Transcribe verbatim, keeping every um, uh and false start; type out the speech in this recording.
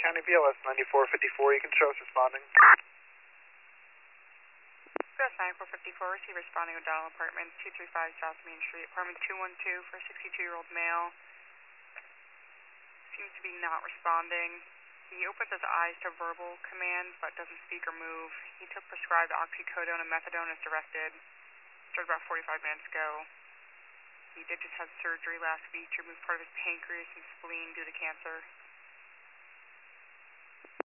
County B L S ninety-four fifty-four, you can show us responding. B L S ninety-four fifty-four, receive responding O'Donnell Apartment, two three five South Main Street, apartment two one two for a sixty-two-year-old male. Seems to be not responding. He opens his eyes to verbal commands but doesn't speak or move. He took prescribed oxycodone and methadone as directed. Started about forty-five minutes ago. He did just have surgery last week to remove part of his pancreas and spleen due to cancer.